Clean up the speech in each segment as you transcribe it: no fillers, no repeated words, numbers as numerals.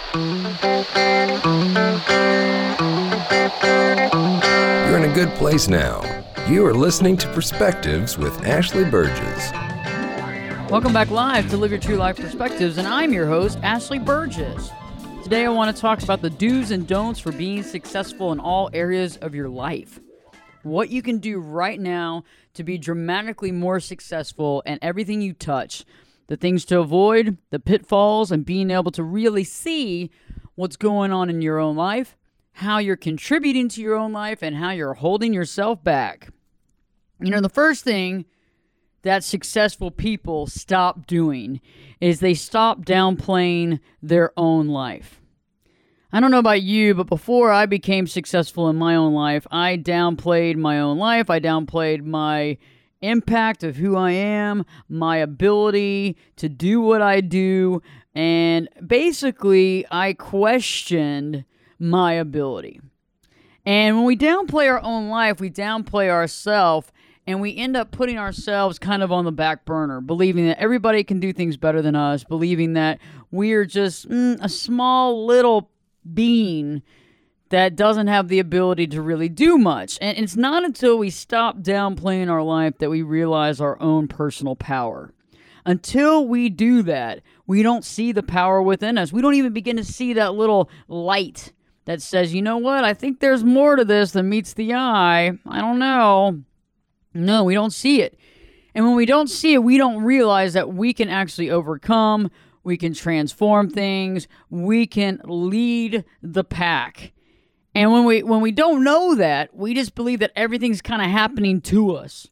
You're in a good place now. You are listening to Perspectives with Ashley Burgess. Welcome back live to Live Your True Life Perspectives, and I'm your host, Ashley Burgess. Today I want to talk about the do's and don'ts for being successful in all areas of your life. What you can do right now to be dramatically more successful in everything you touch. The things to avoid, the pitfalls, and being able to really see what's going on in your own life, how you're contributing to your own life, and how you're holding yourself back. You know, the first thing that successful people stop doing is they stop downplaying their own life. I don't know about you, but before I became successful in my own life, I downplayed my own life. I downplayed my impact of who I am, my ability to do what I do, and basically I questioned my ability. And when we downplay our own life, we downplay ourselves, and we end up putting ourselves kind of on the back burner, believing that everybody can do things better than us, believing that we're just a small little being that doesn't have the ability to really do much. And it's not until we stop downplaying our life that we realize our own personal power. Until we do that, we don't see the power within us. We don't even begin to see that little light that says, you know what, I think there's more to this than meets the eye. I don't know. No, we don't see it. And when we don't see it, we don't realize that we can actually overcome, we can transform things, we can lead the pack. And when we don't know that, we just believe that everything's kind of happening to us.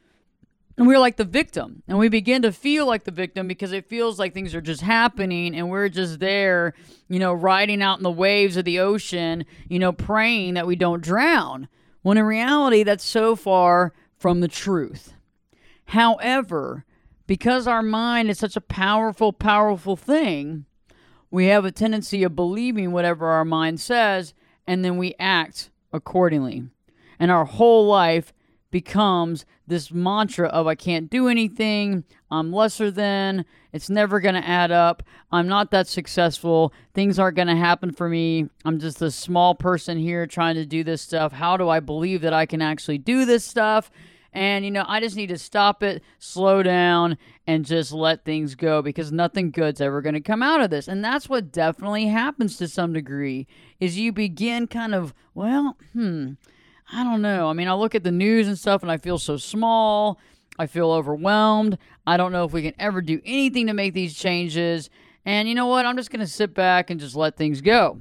And we're like the victim. And we begin to feel like the victim because it feels like things are just happening and we're just there, riding out in the waves of the ocean, praying that we don't drown. When in reality, that's so far from the truth. However, because our mind is such a powerful, powerful thing, we have a tendency of believing whatever our mind says, and then we act accordingly. And our whole life becomes this mantra of I can't do anything, I'm lesser than, it's never going to add up, I'm not that successful, things aren't going to happen for me, I'm just a small person here trying to do this stuff, how do I believe that I can actually do this stuff? And, I just need to stop it, slow down, and just let things go because nothing good's ever going to come out of this. And that's what definitely happens to some degree is you begin kind of, I don't know. I mean, I look at the news and stuff and I feel so small. I feel overwhelmed. I don't know if we can ever do anything to make these changes. And you know what? I'm just going to sit back and just let things go.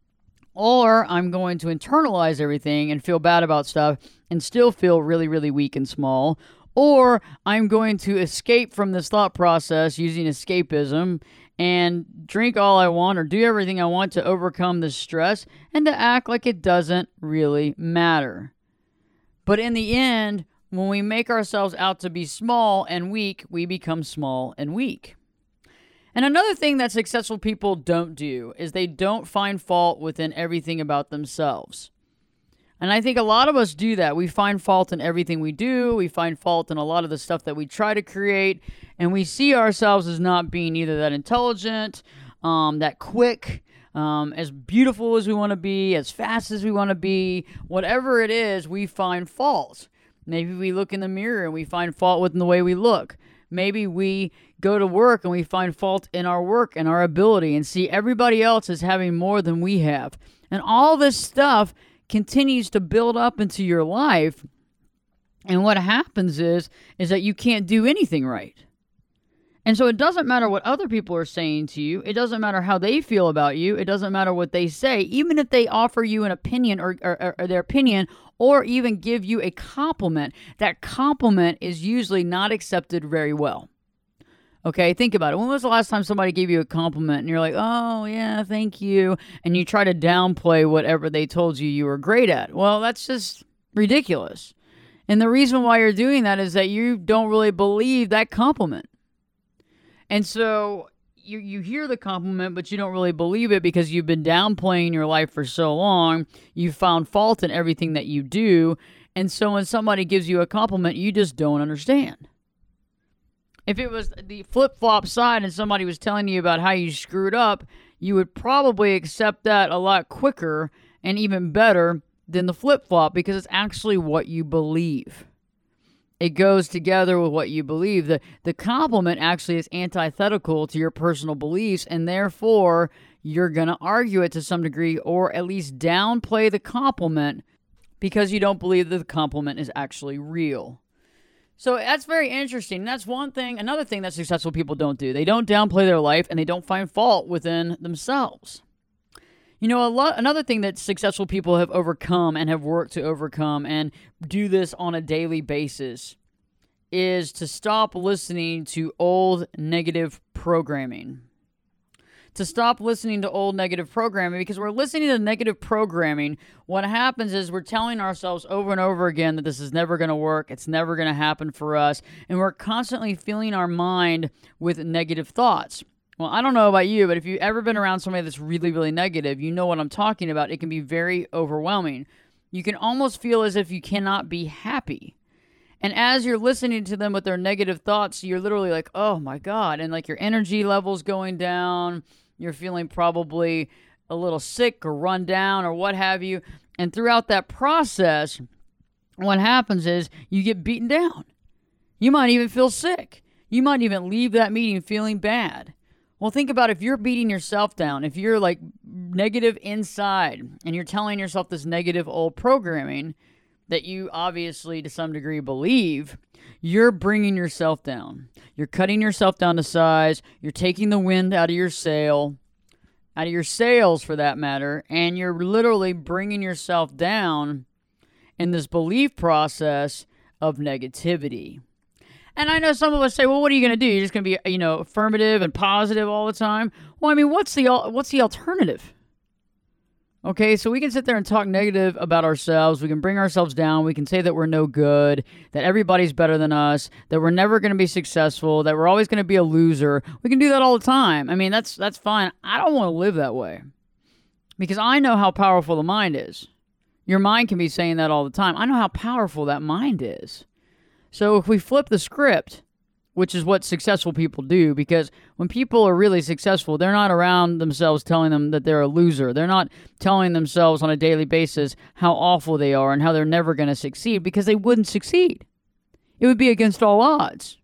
Or I'm going to internalize everything and feel bad about stuff and still feel really, really weak and small. Or I'm going to escape from this thought process using escapism and drink all I want or do everything I want to overcome this stress and to act like it doesn't really matter. But in the end, when we make ourselves out to be small and weak, we become small and weak. And another thing that successful people don't do is they don't find fault within everything about themselves. And I think a lot of us do that. We find fault in everything we do. We find fault in a lot of the stuff that we try to create. And we see ourselves as not being either that intelligent, that quick, as beautiful as we want to be, as fast as we want to be. Whatever it is, we find fault. Maybe we look in the mirror and we find fault within the way we look. Maybe we go to work and we find fault in our work and our ability and see everybody else as having more than we have. And all this stuff continues to build up into your life. And what happens is that you can't do anything right. And so it doesn't matter what other people are saying to you. It doesn't matter how they feel about you. It doesn't matter what they say. Even if they offer you an opinion or their opinion or even give you a compliment, that compliment is usually not accepted very well. Okay, think about it. When was the last time somebody gave you a compliment and you're like, oh, yeah, thank you, and you try to downplay whatever they told you you were great at? Well, that's just ridiculous. And the reason why you're doing that is that you don't really believe that compliment. And so you hear the compliment, but you don't really believe it because you've been downplaying your life for so long. You've found fault in everything that you do. And so when somebody gives you a compliment, you just don't understand. If it was the flip-flop side and somebody was telling you about how you screwed up, you would probably accept that a lot quicker and even better than the flip-flop because it's actually what you believe. It goes together with what you believe. The compliment actually is antithetical to your personal beliefs, and therefore you're going to argue it to some degree or at least downplay the compliment because you don't believe that the compliment is actually real. So that's very interesting. That's one thing. Another thing that successful people don't do. They don't downplay their life and they don't find fault within themselves. You know, another thing that successful people have overcome and have worked to overcome and do this on a daily basis is to stop listening to old negative programming. To stop listening to old negative programming, because we're listening to negative programming, what happens is we're telling ourselves over and over again that this is never going to work, it's never going to happen for us, and we're constantly filling our mind with negative thoughts. Well, I don't know about you, but if you've ever been around somebody that's really, really negative, you know what I'm talking about. It can be very overwhelming. You can almost feel as if you cannot be happy. And as you're listening to them with their negative thoughts, you're literally like, oh my God. And like your energy level's going down. You're feeling probably a little sick or run down or what have you. And throughout that process, what happens is you get beaten down. You might even feel sick. You might even leave that meeting feeling bad. Well, think about if you're beating yourself down, if you're like negative inside and you're telling yourself this negative old programming that you obviously to some degree believe, you're bringing yourself down. You're cutting yourself down to size. You're taking the wind out of your sails for that matter, and you're literally bringing yourself down in this belief process of negativity. And I know some of us say, well, what are you going to do? You're just going to be, affirmative and positive all the time? Well, I mean, what's the alternative? Okay, so we can sit there and talk negative about ourselves. We can bring ourselves down. We can say that we're no good, that everybody's better than us, that we're never going to be successful, that we're always going to be a loser. We can do that all the time. I mean, that's fine. I don't want to live that way because I know how powerful the mind is. Your mind can be saying that all the time. I know how powerful that mind is. So if we flip the script, which is what successful people do, because when people are really successful, they're not around themselves telling them that they're a loser. They're not telling themselves on a daily basis how awful they are and how they're never going to succeed because they wouldn't succeed. It would be against all odds.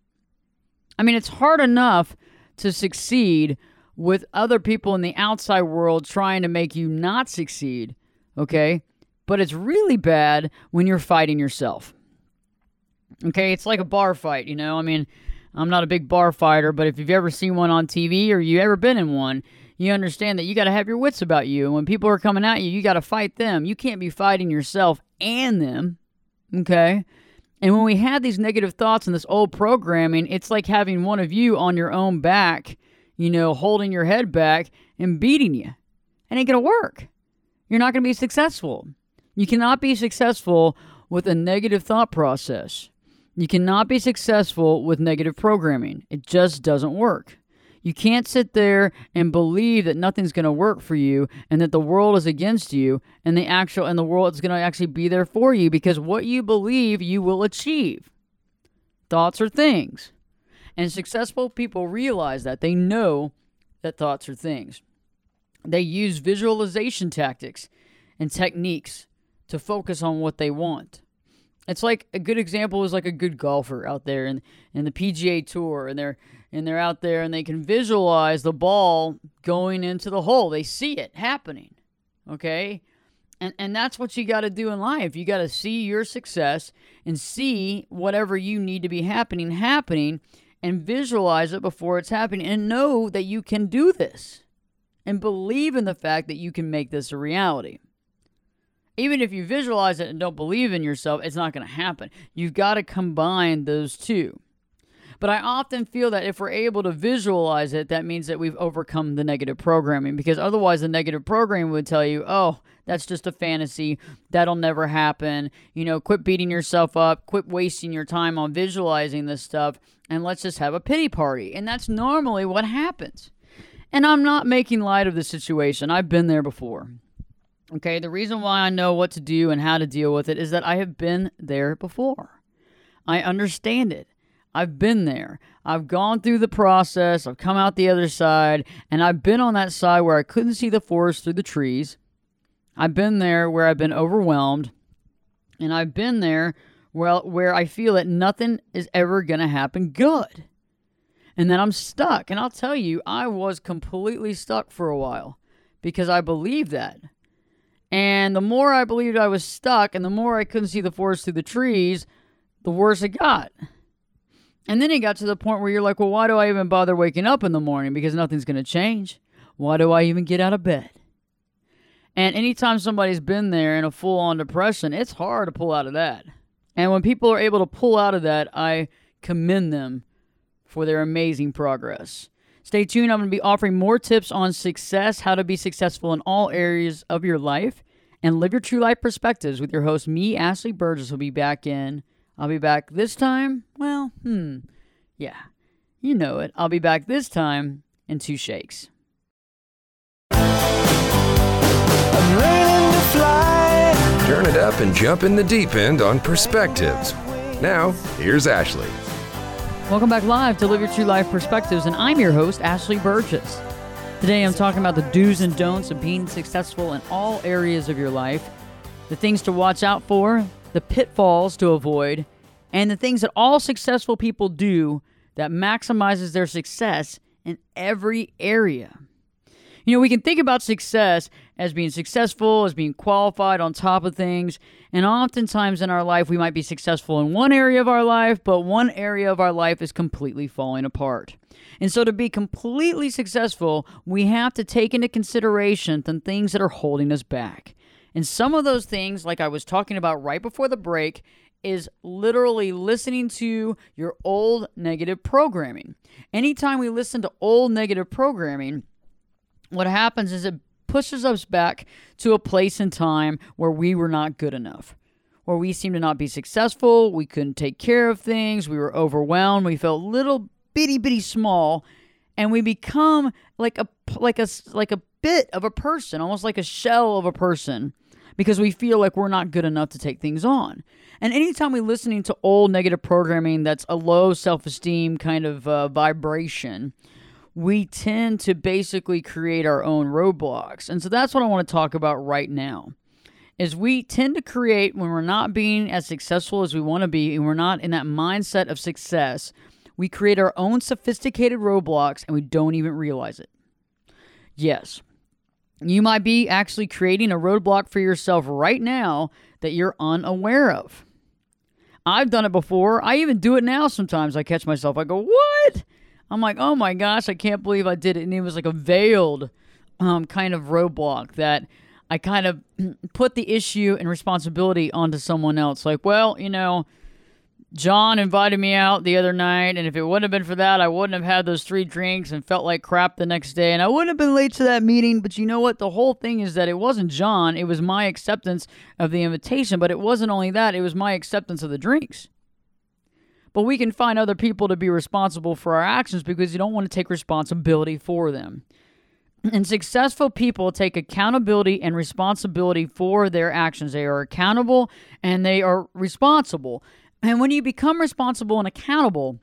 I mean, it's hard enough to succeed with other people in the outside world trying to make you not succeed, okay? But it's really bad when you're fighting yourself. Okay, it's like a bar fight, I mean, I'm not a big bar fighter, but if you've ever seen one on TV or you've ever been in one, you understand that you got to have your wits about you. And when people are coming at you, you got to fight them. You can't be fighting yourself and them, okay? And when we had these negative thoughts and this old programming, it's like having one of you on your own back, holding your head back and beating you. It ain't going to work. You're not going to be successful. You cannot be successful with a negative thought process. You cannot be successful with negative programming. It just doesn't work. You can't sit there and believe that nothing's going to work for you and that the world is against you and the world is going to actually be there for you because what you believe you will achieve. Thoughts are things. And successful people realize that. They know that thoughts are things. They use visualization tactics and techniques to focus on what they want. It's like a good example is like a good golfer out there in the PGA Tour, and they're out there and they can visualize the ball going into the hole. They see it happening, okay? And that's what you got to do in life. You got to see your success and see whatever you need to be happening and visualize it before it's happening and know that you can do this and believe in the fact that you can make this a reality. Even if you visualize it and don't believe in yourself, it's not going to happen. You've got to combine those two. But I often feel that if we're able to visualize it, that means that we've overcome the negative programming. Because otherwise, the negative programming would tell you, oh, that's just a fantasy. That'll never happen. Quit beating yourself up. Quit wasting your time on visualizing this stuff. And let's just have a pity party. And that's normally what happens. And I'm not making light of the situation. I've been there before. Okay, the reason why I know what to do and how to deal with it is that I have been there before. I understand it. I've been there. I've gone through the process. I've come out the other side, and I've been on that side where I couldn't see the forest through the trees. I've been there where I've been overwhelmed, and I've been there where I feel that nothing is ever going to happen good. And then I'm stuck. And I'll tell you, I was completely stuck for a while because I believed that. And the more I believed I was stuck and the more I couldn't see the forest through the trees, the worse it got. And then it got to the point where you're like, well, why do I even bother waking up in the morning? Because nothing's going to change. Why do I even get out of bed? And anytime somebody's been there in a full-on depression, it's hard to pull out of that. And when people are able to pull out of that, I commend them for their amazing progress. Stay tuned. I'm going to be offering more tips on success, how to be successful in all areas of your life, and live your true life perspectives with your host, me, Ashley Burgess, will be back in. I'll be back this time. Well, yeah, you know it. I'll be back this time in 2 shakes. I'm ready to fly. Turn it up and jump in the deep end on Perspectives. Now, here's Ashley. Welcome back live to Live Your True Life Perspectives, and I'm your host, Ashley Burgess. Today I'm talking about the do's and don'ts of being successful in all areas of your life, the things to watch out for, the pitfalls to avoid, and the things that all successful people do that maximizes their success in every area. You know, we can think about success as being successful, as being qualified on top of things, and oftentimes in our life we might be successful in one area of our life, but one area of our life is completely falling apart. And so to be completely successful, we have to take into consideration the things that are holding us back. And some of those things, like I was talking about right before the break, is literally listening to your old negative programming. Anytime we listen to old negative programming, what happens is it pushes us back to a place in time where we were not good enough, where we seemed to not be successful, we couldn't take care of things, we were overwhelmed, we felt little bitty small, and we become like a bit of a person, almost like a shell of a person, because we feel like we're not good enough to take things on. And anytime we're listening to old negative programming that's a low self-esteem kind of vibration, we tend to basically create our own roadblocks. And so that's what I want to talk about right now, is we tend to create, when we're not being as successful as we want to be, and we're not in that mindset of success, we create our own sophisticated roadblocks and we don't even realize it. Yes, you might be actually creating a roadblock for yourself right now that you're unaware of. I've done it before. I even do it now sometimes. I catch myself. I go, what? I'm like, oh my gosh, I can't believe I did it. And it was like a veiled kind of roadblock that I kind of put the issue and responsibility onto someone else. Like, well, you know, John invited me out the other night, and if it wouldn't have been for that, I wouldn't have had those 3 drinks and felt like crap the next day, and I wouldn't have been late to that meeting. But you know what? The whole thing is that it wasn't John. It was my acceptance of the invitation, but it wasn't only that. It was my acceptance of the drinks. But we can find other people to be responsible for our actions because you don't want to take responsibility for them. And successful people take accountability and responsibility for their actions. They are accountable and they are responsible. And when you become responsible and accountable,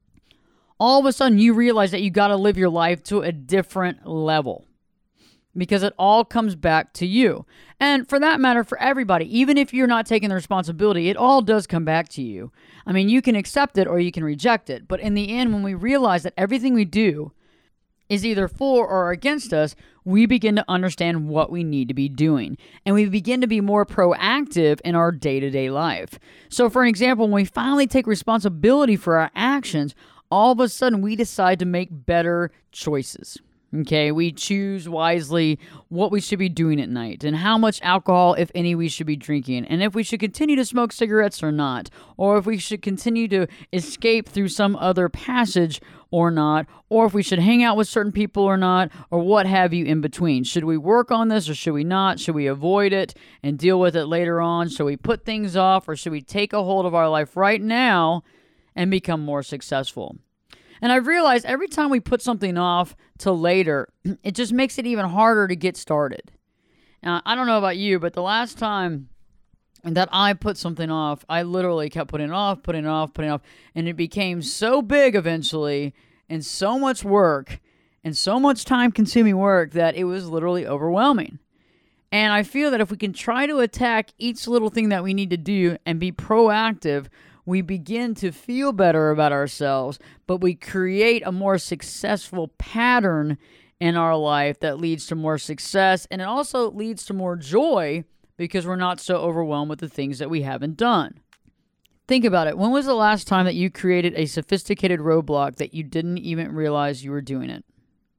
all of a sudden you realize that you got to live your life to a different level because it all comes back to you. And for that matter, for everybody, even if you're not taking the responsibility, it all does come back to you. I mean, you can accept it or you can reject it. But in the end, when we realize that everything we do is either for or against us, we begin to understand what we need to be doing. And we begin to be more proactive in our day-to-day life. So for an example, when we finally take responsibility for our actions, all of a sudden we decide to make better choices. Okay, we choose wisely what we should be doing at night and how much alcohol, if any, we should be drinking, and if we should continue to smoke cigarettes or not, or if we should continue to escape through some other passage or not, or if we should hang out with certain people or not, or what have you in between. Should we work on this or should we not? Should we avoid it and deal with it later on? Should we put things off or should we take a hold of our life right now and become more successful? And I've realized every time we put something off till later, it just makes it even harder to get started. Now, I don't know about you, but the last time and that I put something off. I literally kept putting it off, and it became so big eventually, and so much work, and so much time-consuming work that it was literally overwhelming. And I feel that if we can try to attack each little thing that we need to do and be proactive, we begin to feel better about ourselves, but we create a more successful pattern in our life that leads to more success, and it also leads to more joy because we're not so overwhelmed with the things that we haven't done. Think about it. When was the last time that you created a sophisticated roadblock that you didn't even realize you were doing it?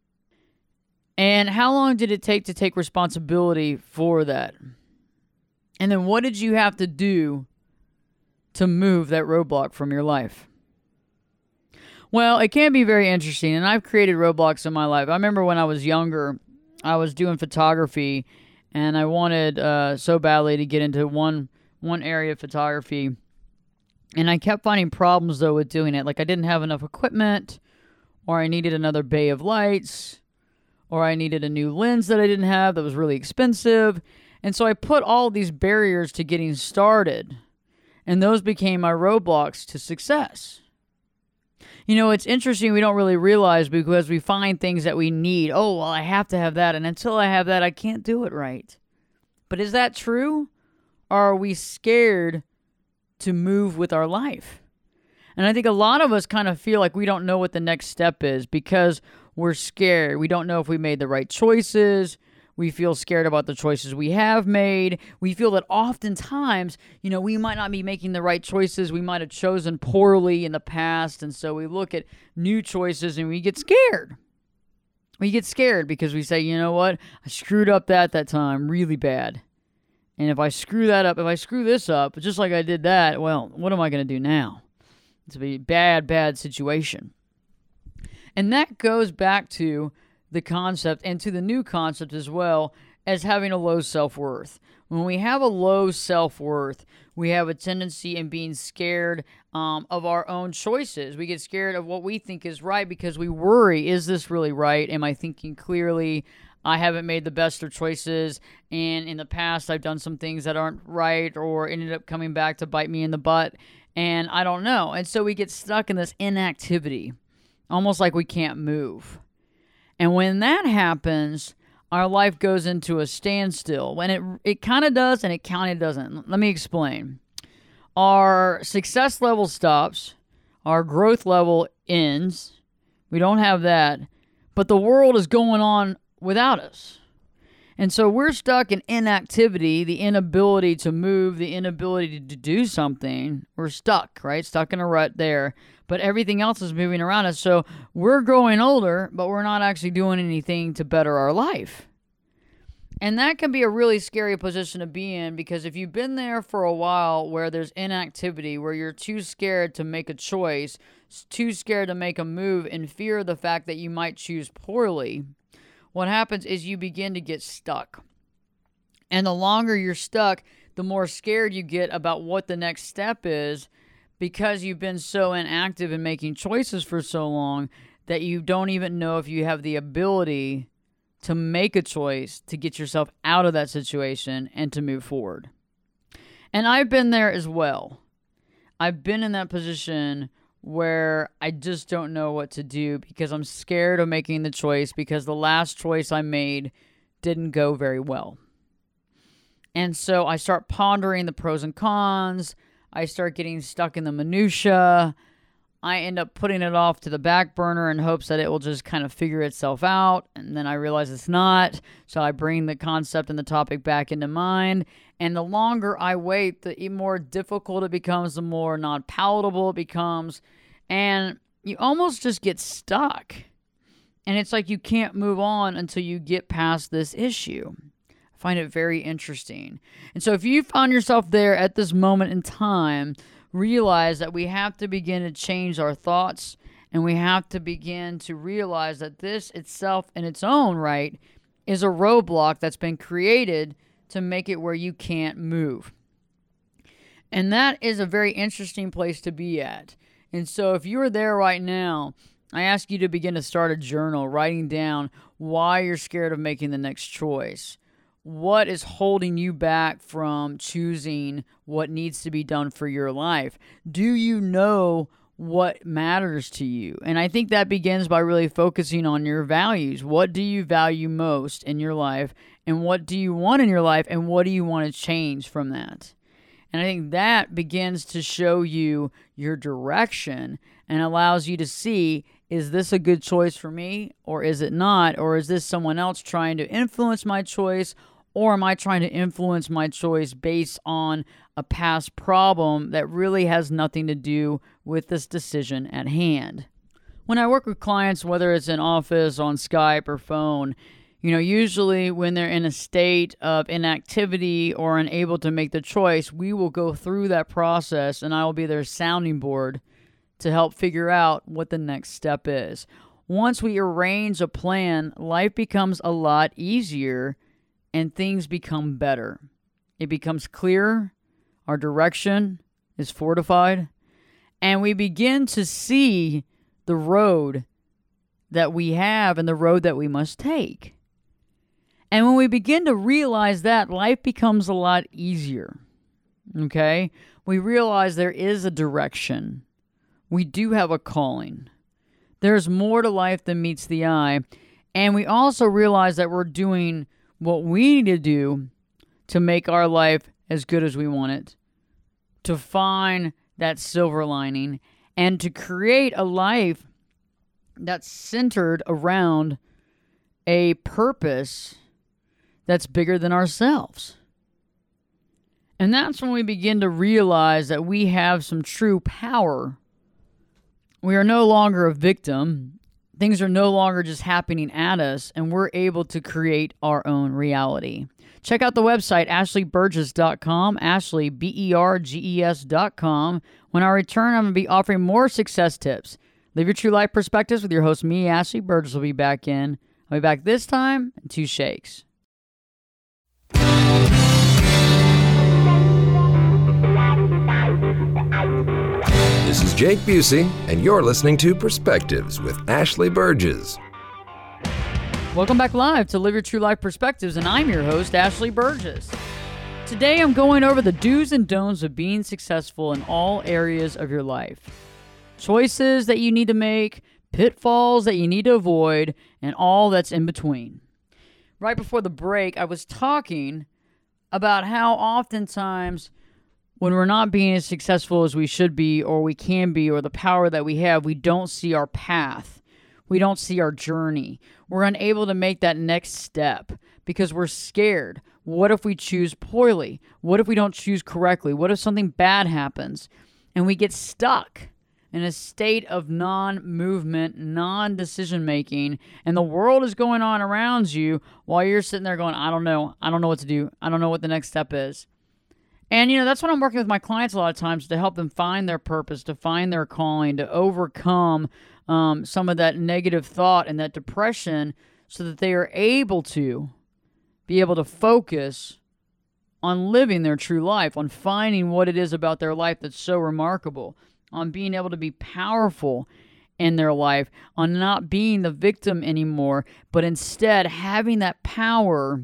And how long did it take to take responsibility for that? And then what did you have to do to move that roadblock from your life? Well, it can be very interesting, and I've created roadblocks in my life. I remember when I was younger, I was doing photography, and I wanted so badly to get into one area of photography, and I kept finding problems, though, with doing it. Like I didn't have enough equipment, or I needed another bay of lights, or I needed a new lens that I didn't have that was really expensive. And so I put all these barriers to getting started, and those became my roadblocks to success. You know, it's interesting, we don't really realize because we find things that we need. Oh, well, I have to have that, and until I have that, I can't do it right. But is that true? Or are we scared to move with our life? And I think a lot of us kind of feel like we don't know what the next step is because we're scared. We don't know if we made the right choices. We feel scared about the choices we have made. We feel that oftentimes, we might not be making the right choices. We might have chosen poorly in the past. And so we look at new choices and we get scared. We get scared because we say, you know what? I screwed up that time really bad. And if I screw that up, if I screw this up, just like I did that, well, what am I going to do now? It's a bad situation. And that goes back to the concept and to the new concept as well as having a low self-worth. When we have a low self-worth, we have a tendency in being scared of our own choices. We get scared of what we think is right because we worry, is this really right? Am I thinking clearly? I haven't made the best of choices, and in the past I've done some things that aren't right or ended up coming back to bite me in the butt, and I don't know. And so we get stuck in this inactivity, almost like we can't move. And when that happens, our life goes into a standstill. When it kind of does and it kind of doesn't. Let me explain. Our success level stops. Our growth level ends. We don't have that. But the world is going on without us. And so we're stuck in inactivity, the inability to move, the inability to do something. We're stuck, right? Stuck in a rut there. But everything else is moving around us. So we're growing older, but we're not actually doing anything to better our life. And that can be a really scary position to be in because if you've been there for a while where there's inactivity, where you're too scared to make a choice, too scared to make a move, in fear of the fact that you might choose poorly, what happens is you begin to get stuck. And the longer you're stuck, the more scared you get about what the next step is because you've been so inactive in making choices for so long that you don't even know if you have the ability to make a choice to get yourself out of that situation and to move forward. And I've been there as well. I've been in that position where I just don't know what to do because I'm scared of making the choice because the last choice I made didn't go very well. And so I start pondering the pros and cons. I start getting stuck in the minutia. I end up putting it off to the back burner in hopes that it will just kind of figure itself out. And then I realize it's not. So I bring the concept and the topic back into mind. And the longer I wait, the more difficult it becomes, the more non-palatable it becomes. And you almost just get stuck. And it's like you can't move on until you get past this issue. I find it very interesting. And so if you found yourself there at this moment in time, realize that we have to begin to change our thoughts, and we have to begin to realize that this itself in its own right is a roadblock that's been created to make it where you can't move. And that is a very interesting place to be at. And so if you're there right now, I ask you to begin to start a journal, writing down why you're scared of making the next choice. what is holding you back from choosing what needs to be done for your life? Do you know what matters to you? And I think that begins by really focusing on your values. What do you value most in your life? And what do you want in your life? And what do you want to change from that? And I think that begins to show you your direction and allows you to see, is this a good choice for me or is it not? Or is this someone else trying to influence my choice? Or am I trying to influence my choice based on a past problem that really has nothing to do with this decision at hand? When I work with clients, whether it's in office, on Skype, or phone, usually when they're in a state of inactivity or unable to make the choice, we will go through that process and I will be their sounding board to help figure out what the next step is. Once we arrange a plan, life becomes a lot easier and things become better. It becomes clear, our direction is fortified, and we begin to see the road that we have and the road that we must take. And when we begin to realize that, life becomes a lot easier, okay? We realize there is a direction. We do have a calling. There's more to life than meets the eye. And we also realize that we're doing what we need to do to make our life as good as we want it, to find that silver lining, and to create a life that's centered around a purpose that's bigger than ourselves. And that's when we begin to realize that we have some true power. We are no longer a victim. Things are no longer just happening at us, and we're able to create our own reality. Check out the website, ashleyburgess.com, Ashley, BERGES.com. When I return, I'm going to be offering more success tips. Live your true life perspectives with your host, me, Ashley Burgess, will be back in. I'll be back this time in 2 shakes. This is Jake Busey, and you're listening to Perspectives with Ashley Burgess. Welcome back live to Live Your True Life Perspectives, and I'm your host, Ashley Burgess. Today I'm going over the do's and don'ts of being successful in all areas of your life. Choices that you need to make, pitfalls that you need to avoid, and all that's in between. Right before the break, I was talking about how oftentimes when we're not being as successful as we should be or we can be or the power that we have, we don't see our path. We don't see our journey. We're unable to make that next step because we're scared. What if we choose poorly? What if we don't choose correctly? What if something bad happens? And we get stuck in a state of non-movement, non-decision making, and the world is going on around you while you're sitting there going, I don't know what to do. I don't know what the next step is. And, that's what I'm working with my clients a lot of times, to help them find their purpose, to find their calling, to overcome some of that negative thought and that depression so that they are able to be able to focus on living their true life, on finding what it is about their life that's so remarkable, on being able to be powerful in their life, on not being the victim anymore, but instead having that power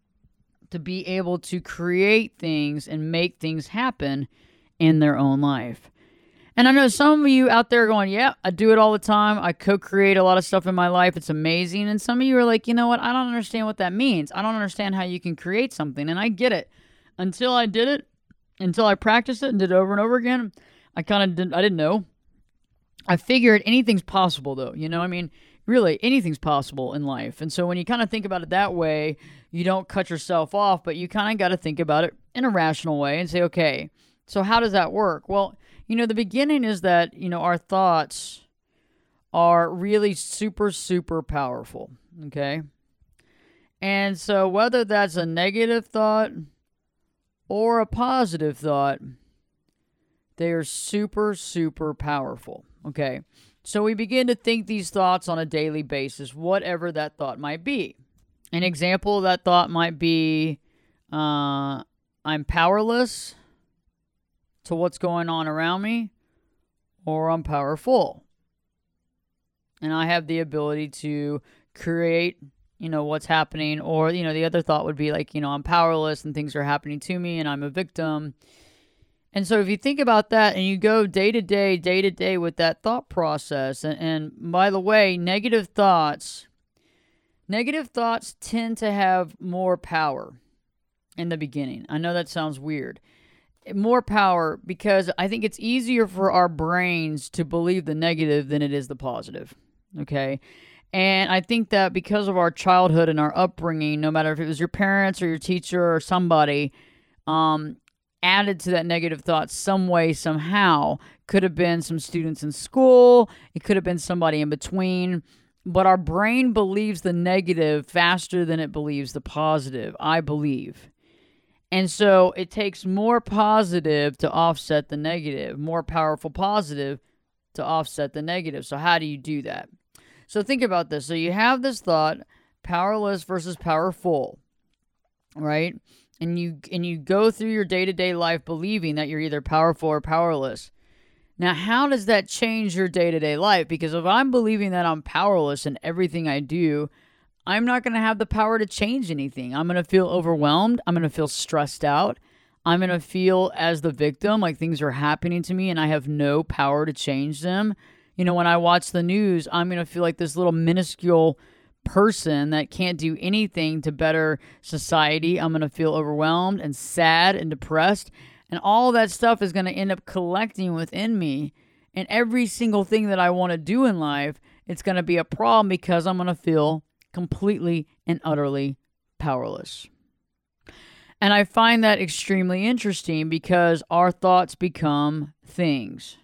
to be able to create things and make things happen in their own life. And I know some of you out there going, yeah, I do it all the time. I co-create a lot of stuff in my life. It's amazing. And some of you are like, you know what? I don't understand what that means. I don't understand how you can create something. And I get it. Until I did it, until I practiced it and did it over and over again, I didn't know. I figured anything's possible though. Really, anything's possible in life. And so when you kind of think about it that way, you don't cut yourself off, but you kind of got to think about it in a rational way and say, okay, so how does that work? Well, the beginning is that, our thoughts are really super, super powerful, okay? And so whether that's a negative thought or a positive thought, they are super, super powerful, okay? So we begin to think these thoughts on a daily basis, whatever that thought might be. An example of that thought might be, I'm powerless to what's going on around me, or I'm powerful. And I have the ability to create, what's happening. Or, the other thought would be like, I'm powerless and things are happening to me and I'm a victim. And so if you think about that and you go day to day with that thought process, and by the way, negative thoughts tend to have more power in the beginning. I know that sounds weird. More power because I think it's easier for our brains to believe the negative than it is the positive. Okay? And I think that because of our childhood and our upbringing, no matter if it was your parents or your teacher or somebody, added to that negative thought some way, somehow. Could have been some students in school. It could have been somebody in between. But our brain believes the negative faster than it believes the positive, I believe. And so it takes more positive to offset the negative, more powerful positive to offset the negative. So how do you do that? So think about this. So you have this thought, powerless versus powerful, right? And you go through your day-to-day life believing that you're either powerful or powerless. Now, how does that change your day-to-day life? Because if I'm believing that I'm powerless in everything I do, I'm not going to have the power to change anything. I'm going to feel overwhelmed. I'm going to feel stressed out. I'm going to feel as the victim, like things are happening to me and I have no power to change them. When I watch the news, I'm going to feel like this little minuscule person that can't do anything to better society. I'm going to feel overwhelmed and sad and depressed. And all that stuff is going to end up collecting within me. And every single thing that I want to do in life, it's going to be a problem because I'm going to feel completely and utterly powerless. And I find that extremely interesting because our thoughts become things.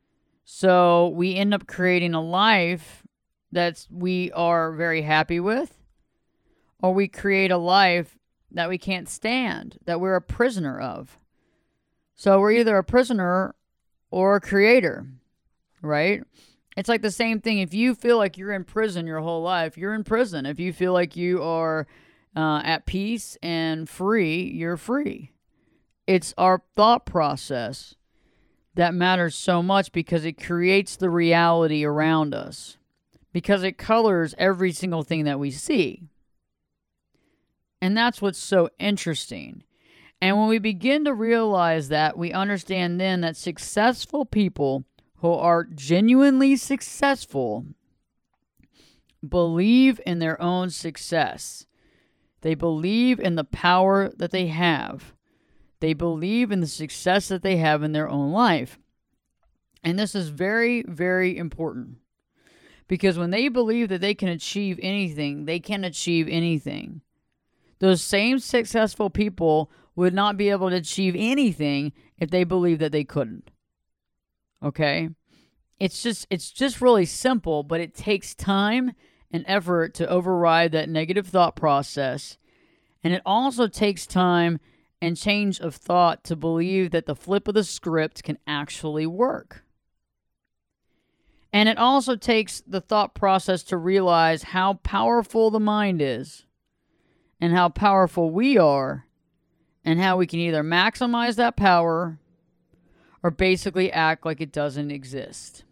So we end up creating a life that we are very happy with, or we create a life that we can't stand, that we're a prisoner of. So we're either a prisoner or a creator, right? It's like the same thing. If you feel like you're in prison your whole life, you're in prison. If you feel like you are at peace and free, you're free. It's our thought process that matters so much because it creates the reality around us, because it colors every single thing that we see. And that's what's so interesting. And when we begin to realize that, we understand then that successful people who are genuinely successful believe in their own success. They believe in the power that they have. They believe in the success that they have in their own life. And this is very, very important. Because when they believe that they can achieve anything, they can achieve anything. Those same successful people would not be able to achieve anything if they believed that they couldn't. Okay? It's just really simple, but it takes time and effort to override that negative thought process. And it also takes time and change of thought to believe that the flip of the script can actually work. And it also takes the thought process to realize how powerful the mind is and how powerful we are and how we can either maximize that power or basically act like it doesn't exist.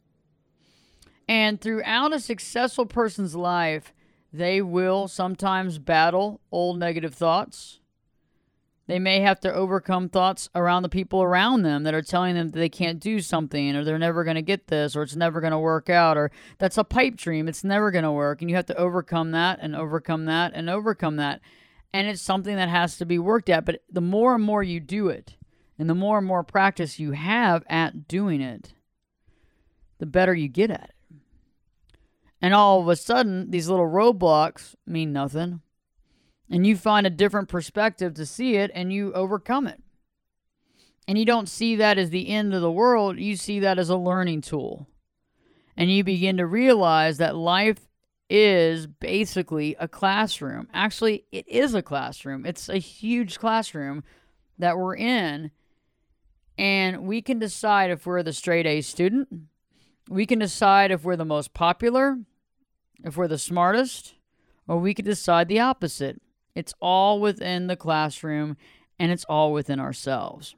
And throughout a successful person's life, they will sometimes battle old negative thoughts. They may have to overcome thoughts around the people around them that are telling them that they can't do something, or they're never going to get this, or it's never going to work out, or that's a pipe dream, it's never going to work. And you have to overcome that and overcome that and overcome that. And it's something that has to be worked at. But the more and more you do it, and the more and more practice you have at doing it, the better you get at it. And all of a sudden, these little roadblocks mean nothing. And you find a different perspective to see it, and you overcome it. And you don't see that as the end of the world. You see that as a learning tool. And you begin to realize that life is basically a classroom. Actually, it is a classroom. It's a huge classroom that we're in. And we can decide if we're the straight A student. We can decide if we're the most popular, if we're the smartest, or we could decide the opposite. It's all within the classroom, and it's all within ourselves.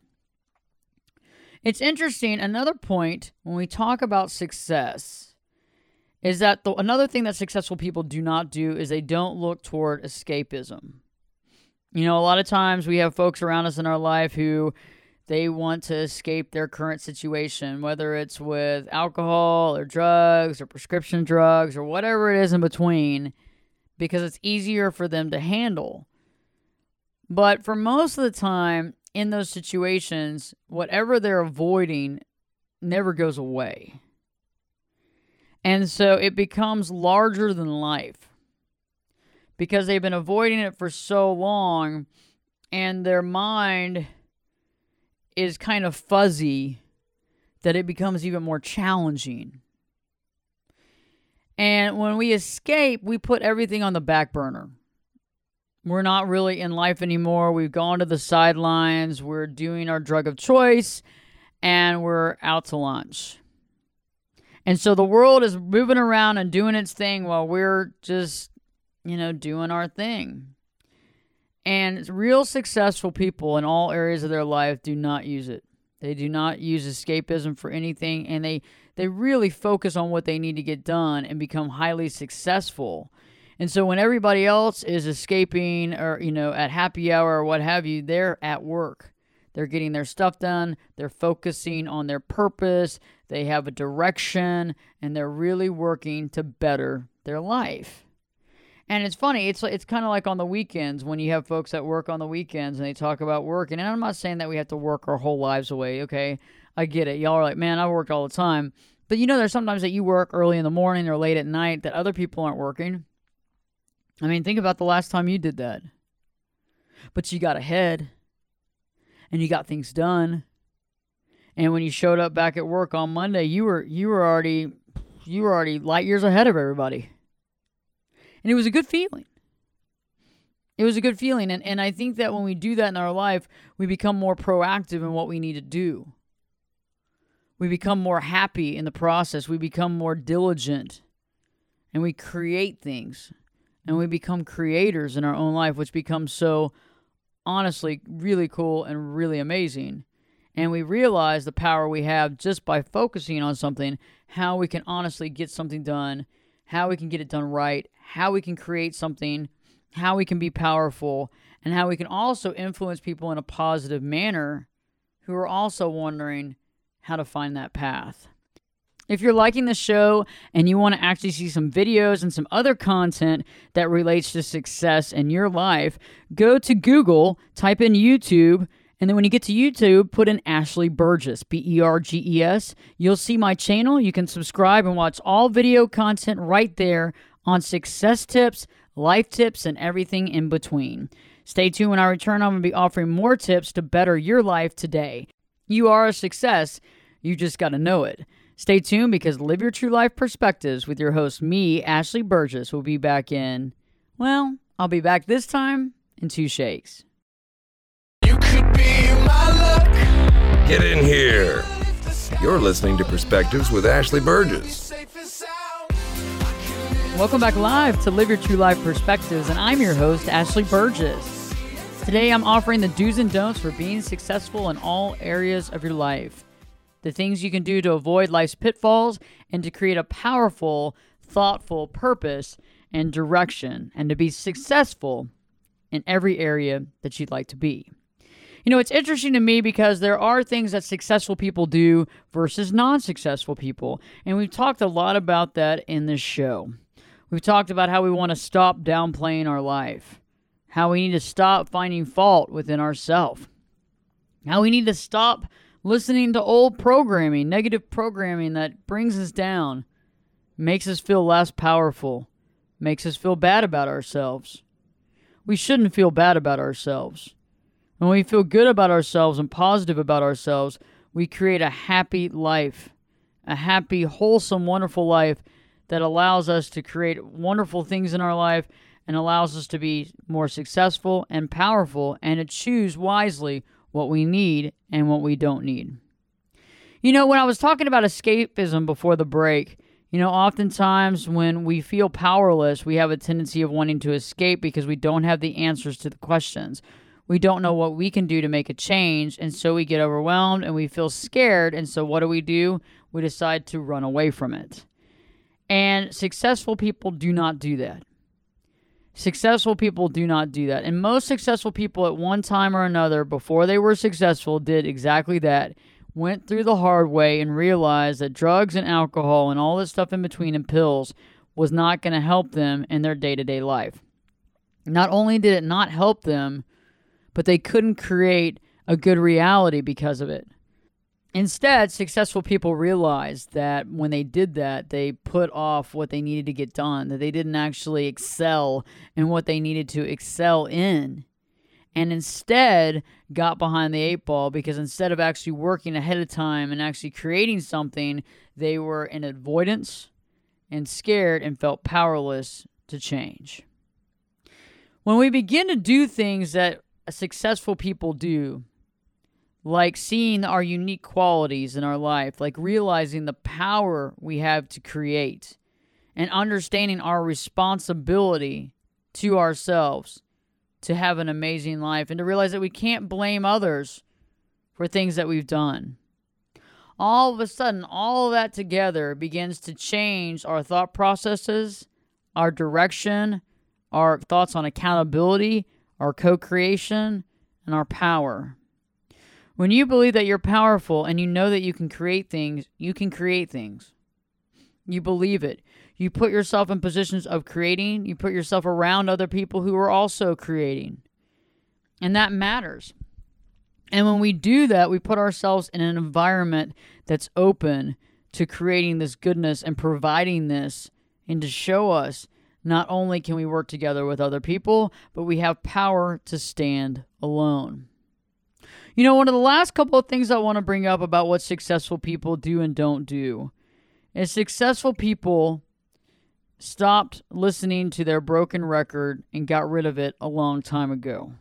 It's interesting, another point when we talk about success is that another thing that successful people do not do is they don't look toward escapism. A lot of times we have folks around us in our life who they want to escape their current situation, whether it's with alcohol or drugs or prescription drugs or whatever it is in between, because it's easier for them to handle. But for most of the time in those situations, whatever they're avoiding never goes away. And so it becomes larger than life because they've been avoiding it for so long and their mind is kind of fuzzy that it becomes even more challenging. And when we escape, we put everything on the back burner. We're not really in life anymore. We've gone to the sidelines. We're doing our drug of choice and we're out to lunch. And so the world is moving around and doing its thing while we're just, doing our thing. And real successful people in all areas of their life do not use it. They do not use escapism for anything, and they really focus on what they need to get done and become highly successful. And so when everybody else is escaping or, at happy hour or what have you, they're at work. They're getting their stuff done. They're focusing on their purpose. They have a direction, and they're really working to better their life. And it's funny, it's kind of like on the weekends when you have folks that work on the weekends and they talk about working. And I'm not saying that we have to work our whole lives away, okay? I get it. Y'all are like, man, I work all the time. But there's sometimes that you work early in the morning or late at night that other people aren't working. I mean, think about the last time you did that. But you got ahead and you got things done. And when you showed up back at work on Monday, you were already light years ahead of everybody. And it was a good feeling. It was a good feeling. And I think that when we do that in our life, we become more proactive in what we need to do. We become more happy in the process. We become more diligent. And we create things. And we become creators in our own life, which becomes so, honestly, really cool and really amazing. And we realize the power we have just by focusing on something, how we can honestly get something done, how we can get it done right, how we can create something, how we can be powerful, and how we can also influence people in a positive manner who are also wondering how to find that path. If you're liking the show and you want to actually see some videos and some other content that relates to success in your life, go to Google, type in YouTube, and then when you get to YouTube, put in Ashley Burgess, Berges. You'll see my channel. You can subscribe and watch all video content right there on success tips, life tips, and everything in between. Stay tuned. When I return, I'm going to be offering more tips to better your life today. You are a success. You just got to know it. Stay tuned because Live Your True Life Perspectives with your host, me, Ashley Burgess, will be back in, I'll be back this time in 2 shakes. You could be my luck. Get in here. You're listening to Perspectives with Ashley Burgess. Welcome back live to Live Your True Life Perspectives, and I'm your host, Ashley Burgess. Today, I'm offering the do's and don'ts for being successful in all areas of your life. The things you can do to avoid life's pitfalls and to create a powerful, thoughtful purpose and direction, and to be successful in every area that you'd like to be. It's interesting to me because there are things that successful people do versus non-successful people. And we've talked a lot about that in this show. We've talked about how we want to stop downplaying our life, how we need to stop finding fault within ourselves, how we need to stop listening to old programming, negative programming that brings us down, makes us feel less powerful, makes us feel bad about ourselves. We shouldn't feel bad about ourselves. When we feel good about ourselves and positive about ourselves, we create a happy life, a happy, wholesome, wonderful life that allows us to create wonderful things in our life and allows us to be more successful and powerful and to choose wisely what we need and what we don't need. When I was talking about escapism before the break, oftentimes when we feel powerless, we have a tendency of wanting to escape because we don't have the answers to the questions. We don't know what we can do to make a change, and so we get overwhelmed and we feel scared, and so what do? We decide to run away from it. And successful people do not do that. Successful people do not do that. And most successful people at one time or another, before they were successful, did exactly that. Went through the hard way and realized that drugs and alcohol and all this stuff in between and pills was not going to help them in their day-to-day life. Not only did it not help them, but they couldn't create a good reality because of it. Instead, successful people realized that when they did that, they put off what they needed to get done, that they didn't actually excel in what they needed to excel in, and instead got behind the eight ball because instead of actually working ahead of time and actually creating something, they were in avoidance and scared and felt powerless to change. When we begin to do things that successful people do, like seeing our unique qualities in our life, like realizing the power we have to create, and understanding our responsibility to ourselves to have an amazing life, and to realize that we can't blame others for things that we've done. All of a sudden, all of that together begins to change our thought processes, our direction, our thoughts on accountability, our co-creation, and our power. When you believe that you're powerful and you know that you can create things, you can create things. You believe it. You put yourself in positions of creating. You put yourself around other people who are also creating. And that matters. And when we do that, we put ourselves in an environment that's open to creating this goodness and providing this, and to show us not only can we work together with other people, but we have power to stand alone. You know, one of the last couple of things I want to bring up about what successful people do and don't do is successful people stopped listening to their broken record and got rid of it a long time ago.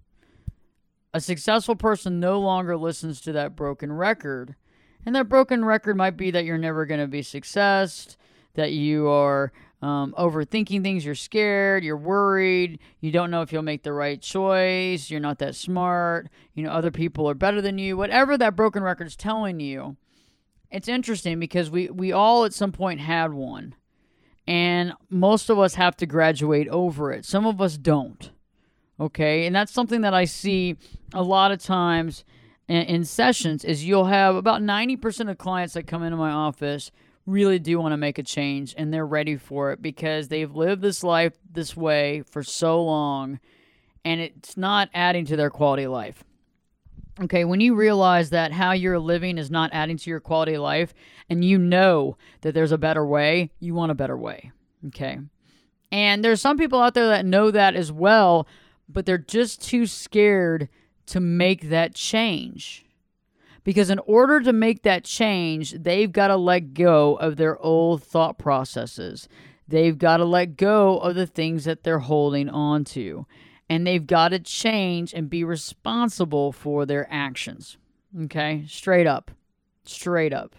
A successful person no longer listens to that broken record. And that broken record might be that you're never going to be success, that you are overthinking things, you're scared, you're worried, you don't know if you'll make the right choice, you're not that smart, other people are better than you, whatever that broken record's telling you. It's interesting because we all at some point had one, and most of us have to graduate over it. Some of us don't, okay? And that's something that I see a lot of times in sessions is you'll have about 90% of clients that come into my office really do want to make a change, and they're ready for it because they've lived this life this way for so long, and it's not adding to their quality of life. Okay, when you realize that how you're living is not adding to your quality of life, and you know that there's a better way, you want a better way, okay? And there's some people out there that know that as well, but they're just too scared to make that change. Because in order to make that change, they've got to let go of their old thought processes. They've got to let go of the things that they're holding on to. And they've got to change and be responsible for their actions. Okay? Straight up. Straight up.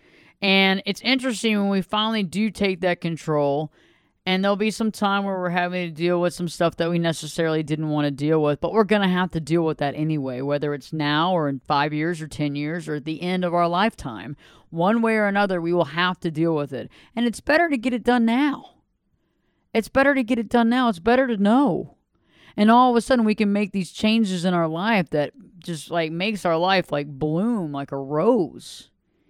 And it's interesting when we finally do take that control, and there'll be some time where we're having to deal with some stuff that we necessarily didn't want to deal with, but we're going to have to deal with that anyway, whether it's now or in 5 years or 10 years or at the end of our lifetime. One way or another, we will have to deal with it. And it's better to get it done now. It's better to get it done now. It's better to know. And all of a sudden, we can make these changes in our life that just makes our life bloom like a rose.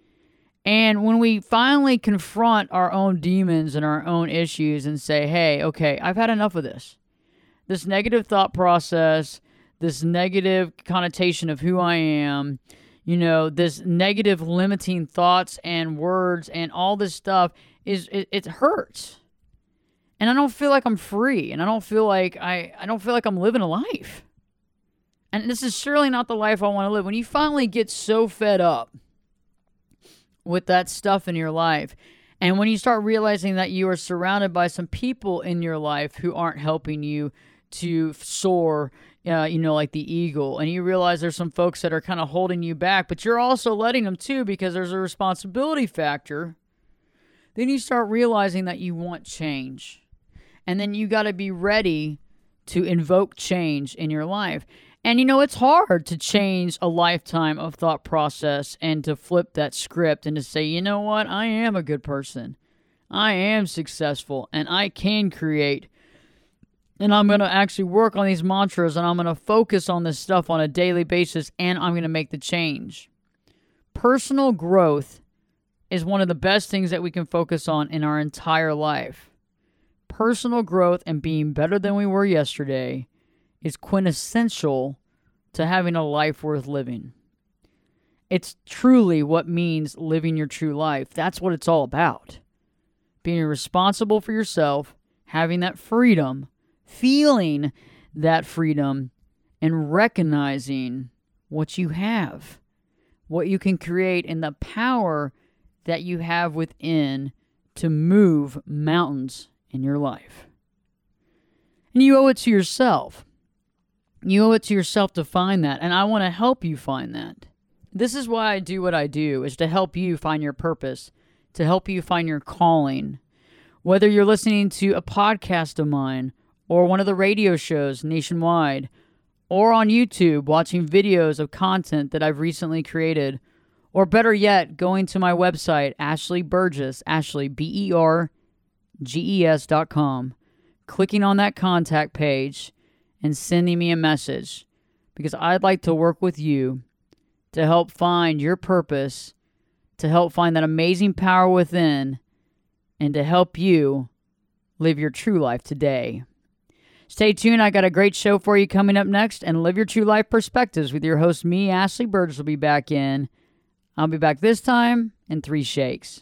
And when we finally confront our own demons and our own issues and say, hey, okay, I've had enough of this. This negative thought process, this negative connotation of who I am, this negative limiting thoughts and words and all this stuff, it hurts. And I don't feel like I'm free, and I don't feel like I'm living a life. And this is surely not the life I want to live. When you finally get so fed up with that stuff in your life, and when you start realizing that you are surrounded by some people in your life who aren't helping you to soar, like the eagle, and you realize there's some folks that are kind of holding you back, but you're also letting them too because there's a responsibility factor, then you start realizing that you want change. And then you got to be ready to invoke change in your life. And it's hard to change a lifetime of thought process and to flip that script and to say, you know what, I am a good person. I am successful and I can create. And I'm going to actually work on these mantras and I'm going to focus on this stuff on a daily basis and I'm going to make the change. Personal growth is one of the best things that we can focus on in our entire life. Personal growth and being better than we were yesterday is quintessential to having a life worth living. It's truly what means living your true life. That's what it's all about. Being responsible for yourself, having that freedom, feeling that freedom, and recognizing what you have, what you can create, and the power that you have within to move mountains in your life. And you owe it to yourself. You owe it to yourself to find that, and I want to help you find that. This is why I do what I do, is to help you find your purpose, to help you find your calling. Whether you're listening to a podcast of mine, or one of the radio shows nationwide, or on YouTube watching videos of content that I've recently created, or better yet, going to my website, Ashley Burgess, Ashley, BERGES.com, clicking on that contact page, and sending me a message, because I'd like to work with you to help find your purpose, to help find that amazing power within, and to help you live your true life today. Stay tuned. I got a great show for you coming up next, and Live Your True Life Perspectives with your host, me, Ashley Burgess, will be back in. I'll be back this time in 3 shakes.